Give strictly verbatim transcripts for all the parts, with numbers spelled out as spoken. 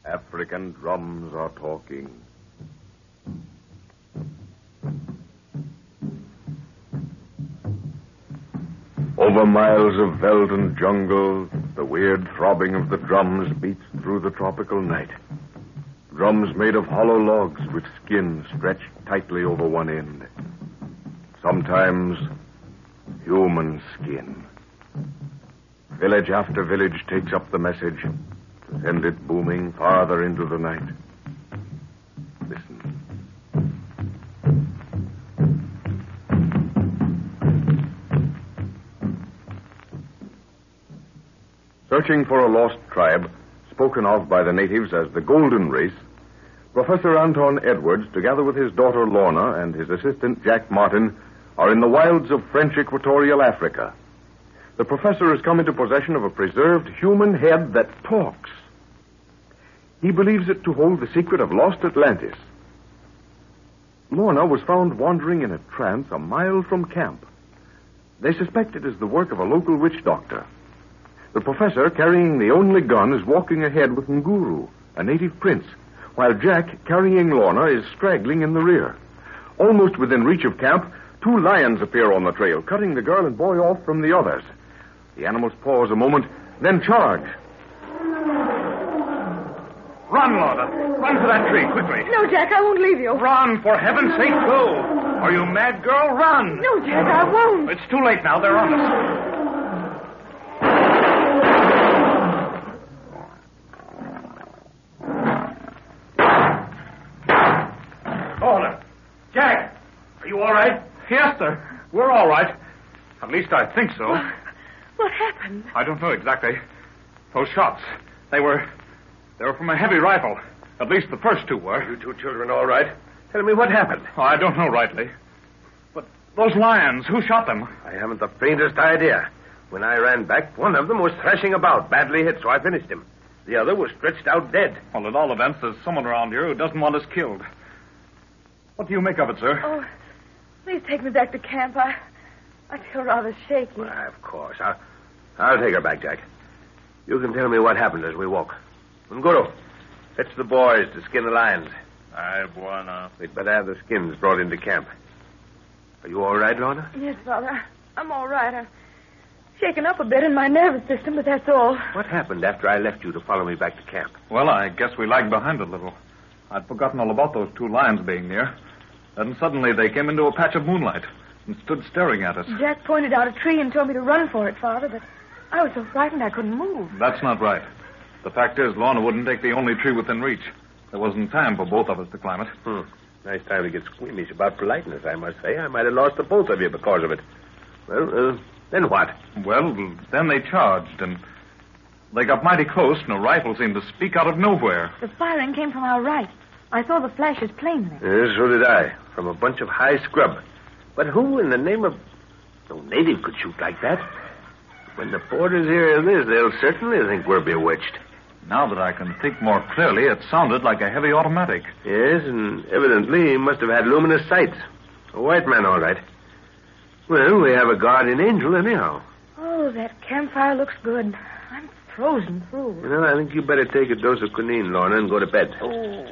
African drums are talking. Over miles of veldt and jungle, the weird throbbing of the drums beats through the tropical night. Drums made of hollow logs with skin stretched tightly over one end. Sometimes human skin. Village after village takes up the message to send it booming farther into the night. Listen. Searching for a lost tribe, spoken of by the natives as the Golden Race, Professor Anton Edwards, together with his daughter Lorna and his assistant Jack Martin, are in the wilds of French Equatorial Africa. The professor has come into possession of a preserved human head that talks. He believes it to hold the secret of lost Atlantis. Lorna was found wandering in a trance a mile from camp. They suspect it is the work of a local witch doctor. The professor, carrying the only gun, is walking ahead with Nguru, a native prince, while Jack, carrying Lorna, is straggling in the rear. Almost within reach of camp, two lions appear on the trail, cutting the girl and boy off from the others. The animals pause a moment, then charge. Run, Lorna. Run for that tree, quickly. No, Jack, I won't leave you. Run, for heaven's sake, go. Are you mad, girl? Run. No, Jack, I won't. It's too late now. They're on us. Lorna. Jack, are you all right? Yes, sir. We're all right. At least I think so. What, what happened? I don't know exactly. Those shots, they were... They were from a heavy rifle. At least the first two were. You two children all right? Tell me what happened. Oh, I don't know rightly. But those lions, who shot them? I haven't the faintest idea. When I ran back, one of them was thrashing about, badly hit, so I finished him. The other was stretched out dead. Well, at all events, there's someone around here who doesn't want us killed. What do you make of it, sir? Oh, please take me back to camp. I, I feel rather shaky. Why, of course. I'll, I'll take her back, Jack. You can tell me what happened as we walk. Nguru, fetch the boys to skin the lions. Aye, Buana. We'd better have the skins brought into camp. Are you all right, Lorna? Yes, Father. I'm all right. I'm shaken up a bit in my nervous system, but that's all. What happened after I left you to follow me back to camp? Well, I guess we lagged behind a little. I'd forgotten all about those two lions being near. Then suddenly they came into a patch of moonlight and stood staring at us. Jack pointed out a tree and told me to run for it, Father, but I was so frightened I couldn't move. That's not right. The fact is, Lorna wouldn't take the only tree within reach. There wasn't time for both of us to climb it. Hmm. Nice time to get squeamish about politeness, I must say. I might have lost the both of you because of it. Well, uh, then what? Well, then they charged, and they got mighty close, and a rifle seemed to speak out of nowhere. The firing came from our right. I saw the flashes plainly. Yes, so did I. From a bunch of high scrub. But who in the name of... No native could shoot like that. When the porters hear of this, they'll certainly think we're bewitched. Now that I can think more clearly, it sounded like a heavy automatic. Yes, and evidently he must have had luminous sights. A white man, all right. Well, we have a guardian angel anyhow. Oh, that campfire looks good. I'm frozen through. You know, I think you better take a dose of quinine, Lorna, and go to bed. Oh.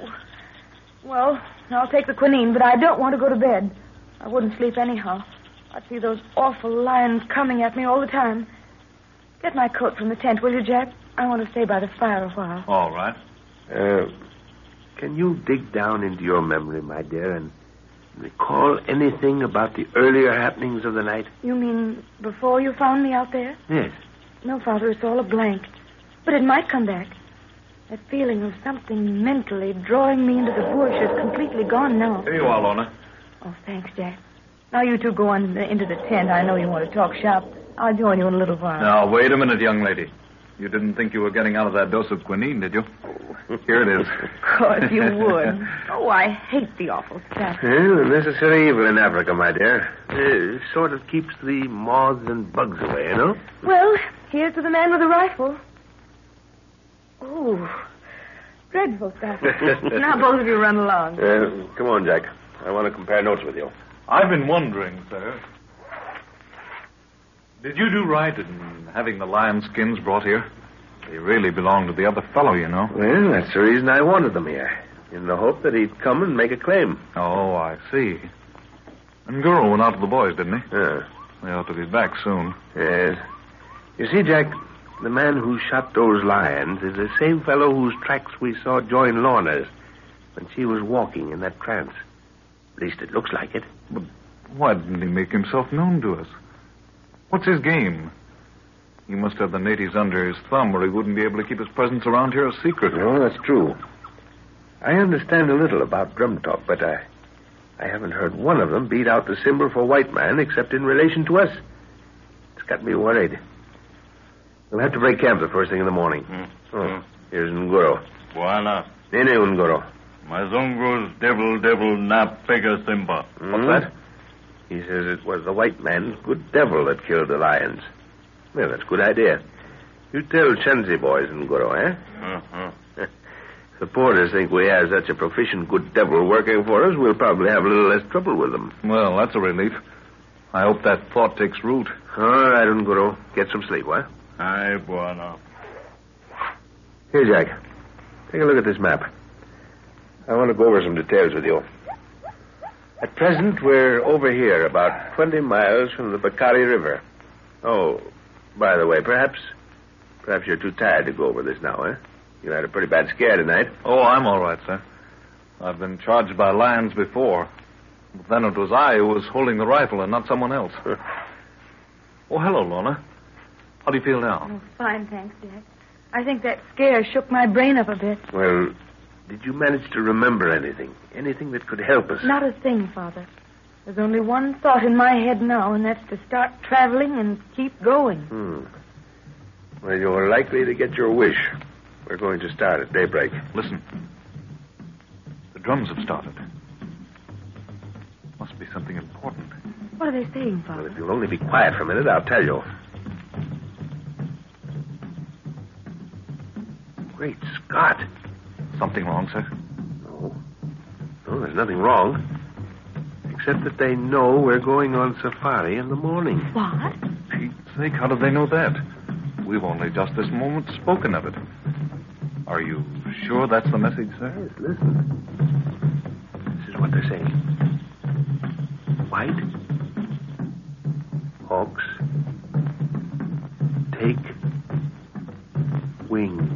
Well, I'll take the quinine, but I don't want to go to bed. I wouldn't sleep anyhow. I'd see those awful lions coming at me all the time. Get my coat from the tent, will you, Jack? I want to stay by the fire a while. All right. Uh, can you dig down into your memory, my dear, and recall anything about the earlier happenings of the night? You mean before you found me out there? Yes. No, Father, it's all a blank. But it might come back. That feeling of something mentally drawing me into the bush is completely gone now. Here you are, Lorna. Oh, thanks, Jack. Now you two go on into the tent. I know you want to talk shop. I'll join you in a little while. Now, wait a minute, young lady. You didn't think you were getting out of that dose of quinine, did you? Here it is. Of course you would. Oh, I hate the awful stuff. Well, a necessary evil in Africa, my dear. It sort of keeps the moths and bugs away, you know? Well, here's to the man with the rifle. Oh, dreadful stuff. Now both of you run along. Uh, come on, Jack. I want to compare notes with you. I've been wondering, sir. Did you do right in having the lion skins brought here? They really belong to the other fellow, you know. Well, that's the reason I wanted them here, in the hope that he'd come and make a claim. Oh, I see. And Guru went out to the boys, didn't he? Yeah. They ought to be back soon. Yes. You see, Jack, the man who shot those lions is the same fellow whose tracks we saw join Lorna's when she was walking in that trance. At least it looks like it. But why didn't he make himself known to us? What's his game? He must have the natives under his thumb, or he wouldn't be able to keep his presence around here a secret. No, that's true. I understand a little about drum talk, but I, I haven't heard one of them beat out the symbol for white man except in relation to us. It's got me worried. We'll have to break camp the first thing in the morning. Mm. Oh, here's Ngoro. Buana. Nene Ngoro. Mazungu's devil, devil, na pega simba. What's that? He says it was the white man's good devil that killed the lions. Well, that's a good idea. You tell Shenzi boys, Ngoro, eh? Uh-huh. The porters think we have such a proficient good devil working for us, we'll probably have a little less trouble with them. Well, that's a relief. I hope that thought takes root. All right, Ngoro. Get some sleep, what? Aye, Buana. Here, Jack. Take a look at this map. I want to go over some details with you. At present, we're over here, about twenty miles from the Bakari River. Oh, by the way, perhaps... Perhaps you're too tired to go over this now, eh? You had a pretty bad scare tonight. Oh, I'm all right, sir. I've been charged by lions before. But then it was I who was holding the rifle and not someone else. Oh, hello, Lorna. How do you feel now? Oh, fine, thanks, Jack. I think that scare shook my brain up a bit. Well, did you manage to remember anything? Anything that could help us? Not a thing, Father. There's only one thought in my head now, and that's to start traveling and keep going. Hmm. Well, you're likely to get your wish. We're going to start at daybreak. Listen. The drums have started. Must be something important. What are they saying, Father? Well, if you'll only be quiet for a minute, I'll tell you. Great Scott. Something wrong, sir? No. No, there's nothing wrong. Except that they know we're going on safari in the morning. What? Pete's sake, how did they know that? We've only just this moment spoken of it. Are you sure that's the message, sir? Yes, listen. This is what they're saying. White hawks take wing.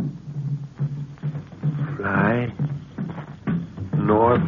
Fly north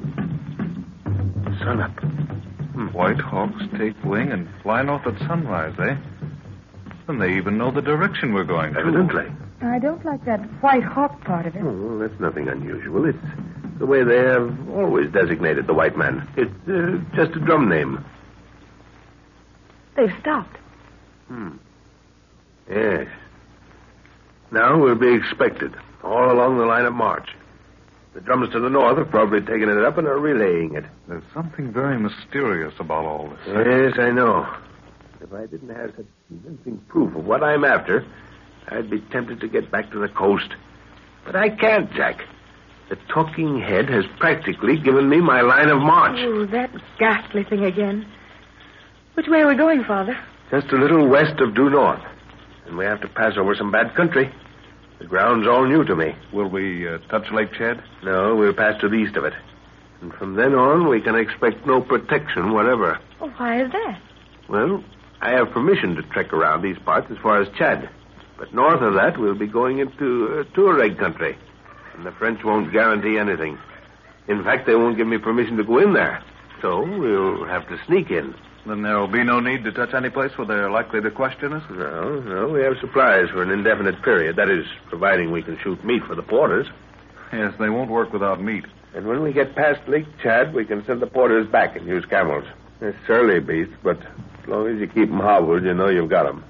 sunup. Hmm. White hawks take wing and fly north at sunrise, eh? And they even know the direction we're going to. Evidently. I don't like that white hawk part of it. Oh, well, that's nothing unusual. It's the way they have always designated the white man. It's uh, just a drum name. They've stopped. Hmm. Yes. Now we'll be expected, all along the line of march. The drums to the north have probably taken it up and are relaying it. There's something very mysterious about all this, sir. Yes, I know. If I didn't have such convincing proof of what I'm after, I'd be tempted to get back to the coast. But I can't, Jack. The talking head has practically given me my line of march. Oh, that ghastly thing again. Which way are we going, Father? Just a little west of due north. And we have to pass over some bad country. The ground's all new to me. Will we uh, touch Lake Chad? No, we'll pass to the east of it. And from then on, we can expect no protection whatever. Oh, why is that? Well, I have permission to trek around these parts as far as Chad. But north of that, we'll be going into uh, Tuareg country. And the French won't guarantee anything. In fact, they won't give me permission to go in there. So we'll have to sneak in. Then there will be no need to touch any place where they're likely to question us? No, no, we have supplies for an indefinite period. That is, providing we can shoot meat for the porters. Yes, they won't work without meat. And when we get past Lake Chad, we can send the porters back and use camels. They're surly beasts, but as long as you keep them hobbled, you know you've got them.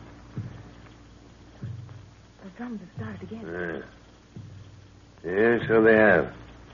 The drums have started again. Yeah. Yeah, so they have.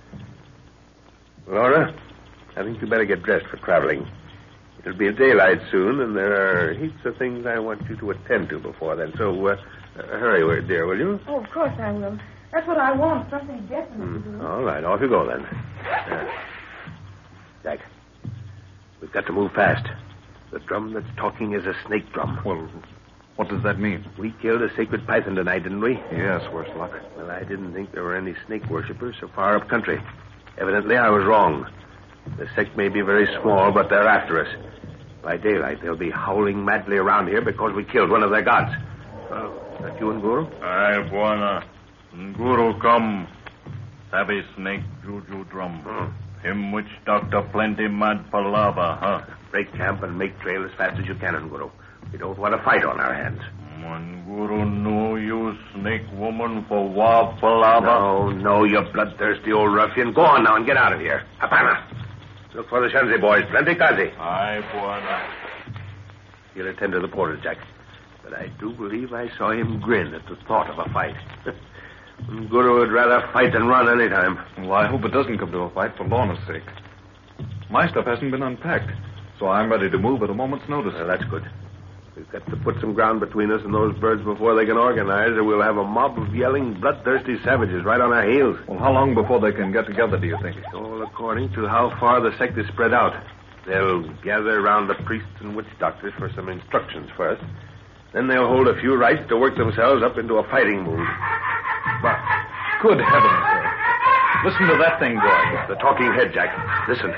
Laura, I think you better get dressed for traveling. It'll be daylight soon, and there are heaps of things I want you to attend to before then. So, uh, uh, hurry, dear, will you? Oh, of course I will. That's what I want, something definite Mm. to do. All right, off you go then. Uh, Jack, we've got to move fast. The drum that's talking is a snake drum. Well, What does that mean? We killed a sacred python tonight, didn't we? Yes, worse luck. Well, I didn't think there were any snake worshippers so far up country. Evidently, I was wrong. The sect may be very small, but they're after us. By daylight, they'll be howling madly around here because we killed one of their gods. Oh, is that you and Guru? I wanna. Guru come. Savvy snake juju drum. Oh. Him witch doctor plenty mad palava, huh? Break camp and make trail as fast as you can, Guru. We don't want a fight on our hands. When Guru knew you snake woman for wa palava. No, no, you bloodthirsty old ruffian. Go on now and get out of here. Hapana. Look for the Shenzi boys. Plenty kazi. I wanna. He'll attend to the porter, Jack. But I do believe I saw him grin at the thought of a fight. Guru would rather fight than run any time. Well, I hope it doesn't come to a fight for Lorna's sake. My stuff hasn't been unpacked, so I'm ready to move at a moment's notice. Well, that's good. We've got to put some ground between us and those birds before they can organize, or we'll have a mob of yelling, bloodthirsty savages right on our heels. Well, how long before they can get together, do you think? All according to how far the sect is spread out. They'll gather around the priests and witch doctors for some instructions first. Then they'll hold a few rites to work themselves up into a fighting mood. But, good heavens, sir. Listen to that thing going. The talking head, Jack. Listen.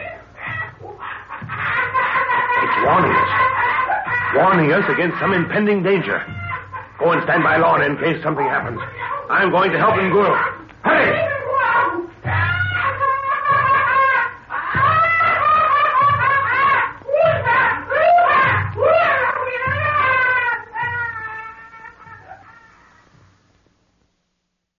It's warning us. Warning us against some impending danger. Go and stand by Lorna in case something happens. I'm going to help him, Guru. Hurry!